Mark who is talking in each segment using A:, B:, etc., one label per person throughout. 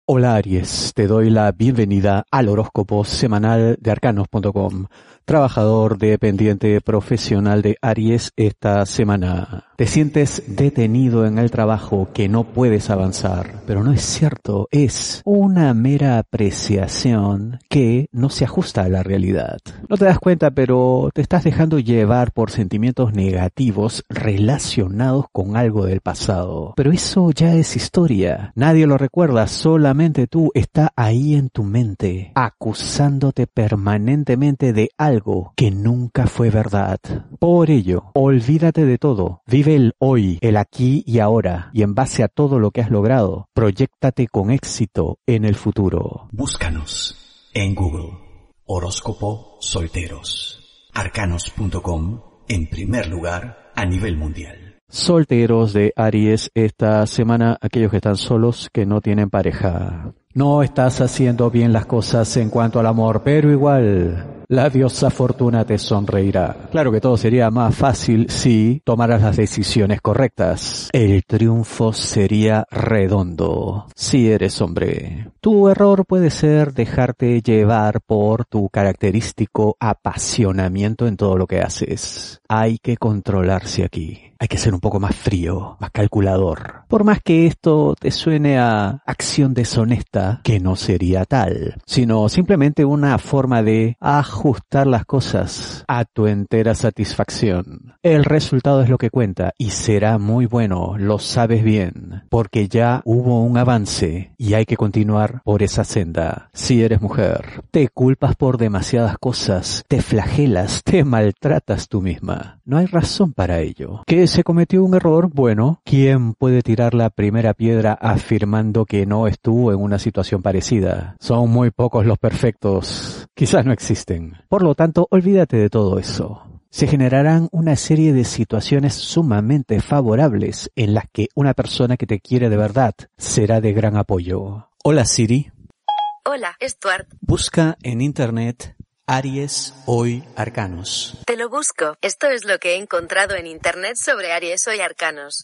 A: Hola Aries, te doy la bienvenida al horóscopo semanal de arcanos.com. Trabajador dependiente profesional de Aries esta semana. Te sientes detenido en el trabajo, que no puedes avanzar, pero no es cierto, es una mera apreciación que no se ajusta a la realidad. No te das cuenta, pero te estás dejando llevar por sentimientos negativos relacionados con algo del pasado. Pero eso ya es historia, nadie lo recuerda, solamente tú, está ahí en tu mente, acusándote permanentemente de algo que nunca fue verdad. Por ello, olvídate de todo, vive el hoy, el aquí y ahora, y en base a todo lo que has logrado, proyéctate con éxito en el futuro.
B: Búscanos en Google, horóscopo solteros, arcanos.com, en primer lugar a nivel mundial.
A: Solteros de Aries esta semana, aquellos que están solos, que no tienen pareja. No estás haciendo bien las cosas en cuanto al amor, pero igual la diosa Fortuna te sonreirá. Claro que todo sería más fácil si tomaras las decisiones correctas. El triunfo sería redondo si eres hombre. Tu error puede ser dejarte llevar por tu característico apasionamiento en todo lo que haces. Hay que controlarse aquí. Hay que ser un poco más frío, más calculador. Por más que esto te suene a acción deshonesta, que no sería tal, sino simplemente una forma de ajustar las cosas a tu entera satisfacción. El resultado es lo que cuenta y será muy bueno, lo sabes bien, porque ya hubo un avance y hay que continuar por esa senda. Si eres mujer, te culpas por demasiadas cosas, te flagelas, te maltratas tú misma. No hay razón para ello. ¿Que se cometió un error? Bueno, ¿quién puede tirar la primera piedra afirmando que no estuvo en una situación parecida? Son muy pocos los perfectos. Quizás no existen. Por lo tanto, olvídate de todo eso. Se generarán una serie de situaciones sumamente favorables en las que una persona que te quiere de verdad será de gran apoyo. Hola Siri.
C: Hola, Stuart.
A: Busca en internet Aries Hoy Arcanos.
C: Te lo busco. Esto es lo que he encontrado en internet sobre Aries Hoy Arcanos.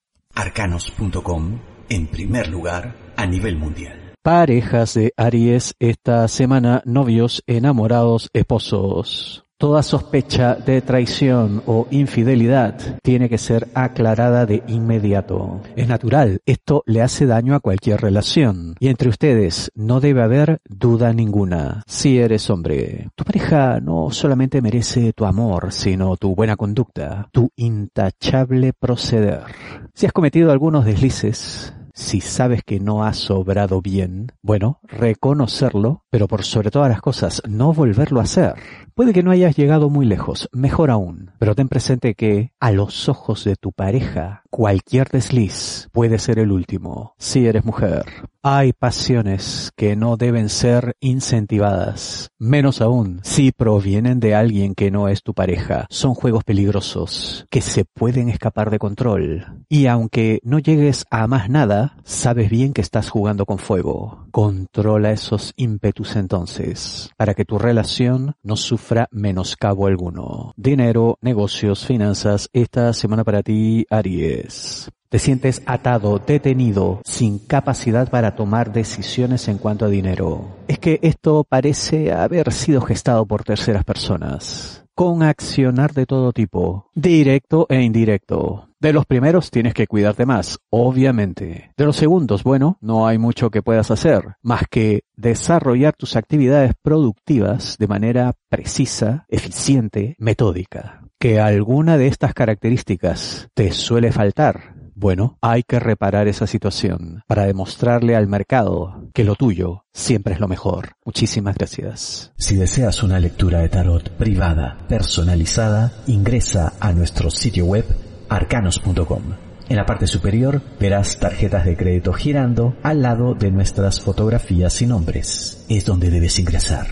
B: Arcanos.com, en primer lugar a nivel mundial.
A: Parejas de Aries esta semana, novios, enamorados, esposos. Toda sospecha de traición o infidelidad tiene que ser aclarada de inmediato. Es natural, esto le hace daño a cualquier relación. Y entre ustedes no debe haber duda ninguna. Si eres hombre, tu pareja no solamente merece tu amor, sino tu buena conducta, tu intachable proceder. Si has cometido algunos deslices, si sabes que no has obrado bien, bueno, reconocerlo, pero por sobre todas las cosas, no volverlo a hacer. Puede que no hayas llegado muy lejos, mejor aún, pero ten presente que, a los ojos de tu pareja, cualquier desliz puede ser el último. Si eres mujer, hay pasiones que no deben ser incentivadas, menos aún si provienen de alguien que no es tu pareja. Son juegos peligrosos que se pueden escapar de control. Y aunque no llegues a más nada, sabes bien que estás jugando con fuego. Controla esos ímpetus entonces, para que tu relación no sufra menoscabo alguno. Dinero, negocios, finanzas, esta semana para ti, Aries. Te sientes atado, detenido, sin capacidad para tomar decisiones en cuanto a dinero. Es que esto parece haber sido gestado por terceras personas, con accionar de todo tipo, directo e indirecto. De los primeros tienes que cuidarte más, obviamente. De los segundos, bueno, no hay mucho que puedas hacer, más que desarrollar tus actividades productivas de manera precisa, eficiente, metódica. ¿Que alguna de estas características te suele faltar? Bueno, hay que reparar esa situación para demostrarle al mercado que lo tuyo siempre es lo mejor. Muchísimas gracias.
B: Si deseas una lectura de tarot privada, personalizada, ingresa a nuestro sitio web arcanos.com. En la parte superior verás tarjetas de crédito girando al lado de nuestras fotografías y nombres. Es donde debes ingresar.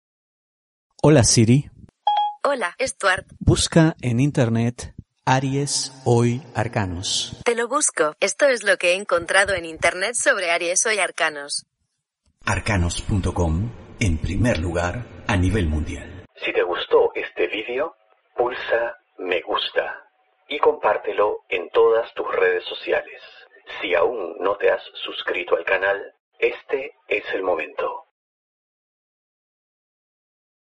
A: Hola Siri.
C: Hola, Stuart.
A: Busca en internet Aries Hoy Arcanos.
C: Te lo busco. Esto es lo que he encontrado en internet sobre Aries Hoy Arcanos.
B: Arcanos.com, en primer lugar a nivel mundial. Si te gustó este vídeo, pulsa me gusta y compártelo en todas tus redes sociales. Si aún no te has suscrito al canal, Este es el momento.